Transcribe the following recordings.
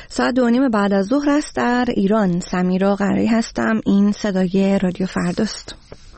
ساعت 2:30 بعد از ظهر است در ایران. سمیرا قرایی هستم. این صدای رادیو فرداست.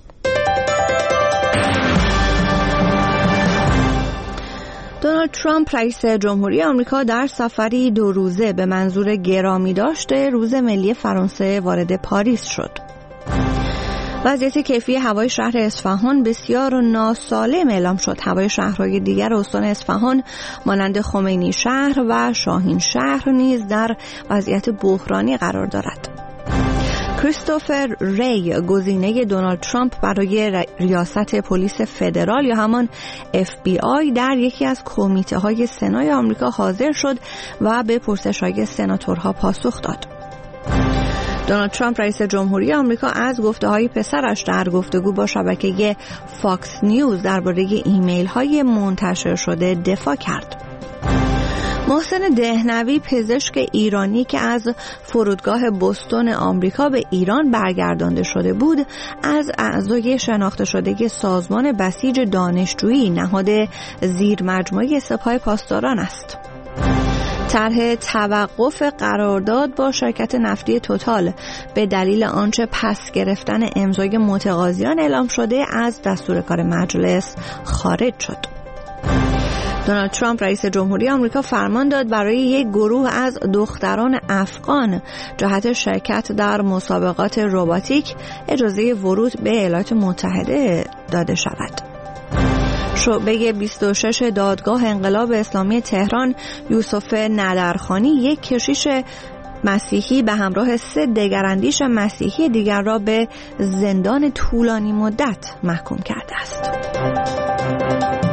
دونالد ترامپ رئیس جمهوری آمریکا در سفری 2 روزه به منظور گرامی داشته روز ملی فرانسه وارد پاریس شد. وضعیت کیفی هوای شهر اصفهان بسیار ناسالم اعلام شد. هوای شهرهای دیگر استان اصفهان مانند خمینی شهر و شاهین شهر نیز در وضعیت بحرانی قرار دارد. کریستوفر ری گزینه دونالد ترامپ برای ریاست پلیس فدرال یا همان FBI در یکی از کمیته‌های سنای آمریکا حاضر شد و به پرسش‌های سناتورها پاسخ داد. دونالد ترامپ رئیس جمهوری آمریکا از گفته‌های پسرش در گفتگو با شبکه فاکس نیوز درباره ایمیل‌های منتشر شده دفاع کرد. محسن دهنوی پزشک ایرانی که از فرودگاه بوستون آمریکا به ایران برگردانده شده بود، از اعضای شناخته شده سازمان بسیج دانشجویی نهاد زیر مجموعه سپاه پاسداران است. طرح توقف قرارداد با شرکت نفتی توتال به دلیل آنچه پس گرفتن امضای متقاضیان اعلام شده از دستور کار مجلس خارج شد. دونالد ترامپ رئیس جمهوری آمریکا فرمان داد برای یک گروه از دختران افغان جهت شرکت در مسابقات رباتیک اجازه ورود به ایالات متحده داده شود. شعبه 26 دادگاه انقلاب اسلامی تهران یوسف ندرخانی یک کشیش مسیحی به همراه 3 دگراندیش مسیحی دیگر را به زندان طولانی مدت محکوم کرده است.